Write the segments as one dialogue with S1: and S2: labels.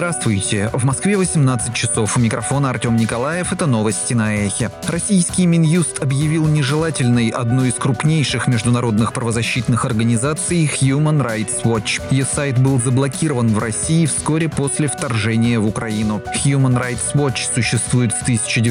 S1: Здравствуйте. В Москве 18 часов. У микрофона Артем Николаев. Это новости на Эхе. Российский Минюст объявил нежелательной одну из крупнейших международных правозащитных организаций Human Rights Watch. Ее сайт был заблокирован в России вскоре после вторжения в Украину. Human Rights Watch существует с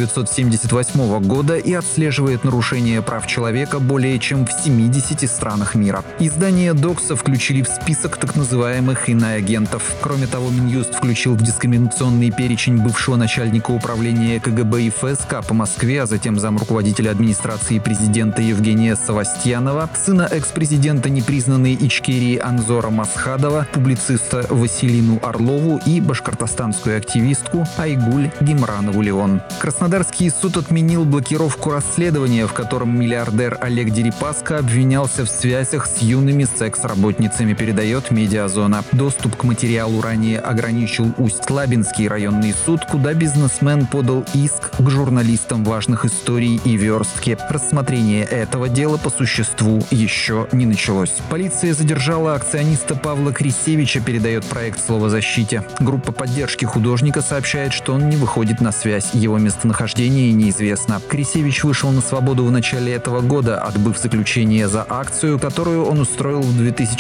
S1: 1978 года и отслеживает нарушения прав человека более чем в 70 странах мира. Издание Докса включили в список так называемых иноагентов. Кроме того, Минюст включил в дискриминационный перечень бывшего начальника управления КГБ и ФСК по Москве, а затем замруководителя администрации президента Евгения Савастьянова, сына экс-президента непризнанной Ичкерии Анзора Масхадова, публициста Василину Орлову и башкортостанскую активистку Айгуль Гимранову-Леон. Краснодарский суд отменил блокировку расследования, в котором миллиардер Олег Дерипаска обвинялся в связях с юными секс-работницами, передает Медиазона. Доступ к материалу ранее ограничил Усть-Лабинский районный суд, куда бизнесмен подал иск к журналистам важных историй и верстке. Рассмотрение этого дела по существу еще не началось. Полиция задержала акциониста Павла Крисевича, передает проект «Словозащите». Группа поддержки художника сообщает, что он не выходит на связь. Его местонахождение неизвестно. Крисевич вышел на свободу в начале этого года, отбыв заключение за акцию, которую он устроил в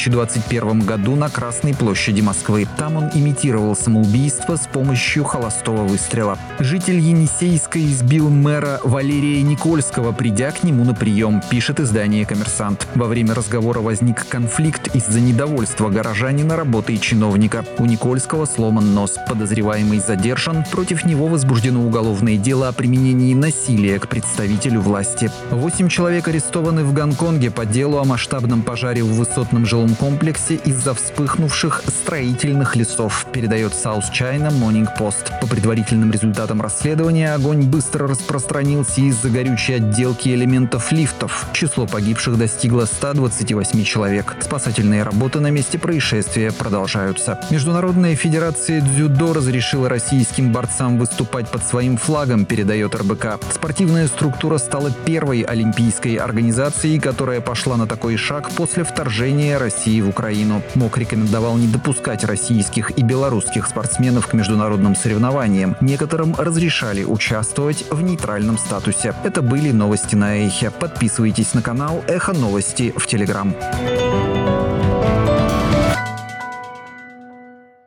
S1: 2021 году на Красной площади Москвы. Там он имитировал самоубийство с помощью холостого выстрела. Житель Енисейска избил мэра Валерия Никольского, придя к нему на прием, пишет издание «Коммерсант». Во время разговора возник конфликт из-за недовольства горожанина работой чиновника. У Никольского сломан нос. Подозреваемый задержан. Против него возбуждено уголовное дело о применении насилия к представителю власти. 8 человек арестованы в Гонконге по делу о масштабном пожаре в высотном жилом комплексе из-за вспыхнувших строительных лесов, передает South China Morning Post. По предварительным результатам расследования, огонь быстро распространился из-за горючей отделки элементов лифтов. Число погибших достигло 128 человек. Спасательные работы на месте происшествия продолжаются. Международная федерация дзюдо разрешила российским борцам выступать под своим флагом, передает РБК. Спортивная структура стала первой олимпийской организацией, которая пошла на такой шаг после вторжения России в Украину. МОК рекомендовал не допускать российских и белорусских спортсменов к международным соревнованиям. Некоторым разрешали участвовать в нейтральном статусе. Это были новости на Эхе. Подписывайтесь на канал Эхо Новости в Телеграм.